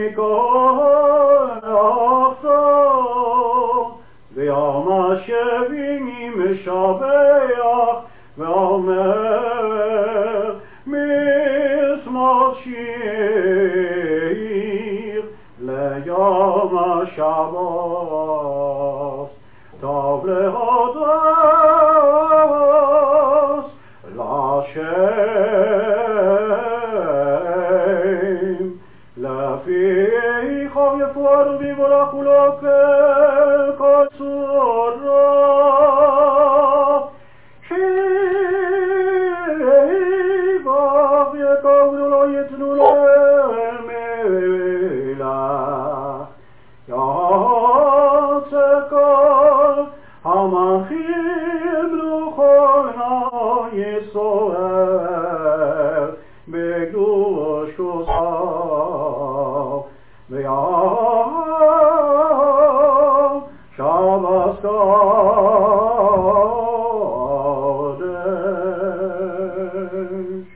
מכל ארצו, ויום השביעי משבח ואומר מזמור שיר ליום השבת. טוב להודות להשם, לפיכך יפואר ויבורך ולא כל צורה, שיבח ויקום ולא יתנו להם מילה. יוצא כל המלכים לכל ישראל בקדושתו, ויום שבת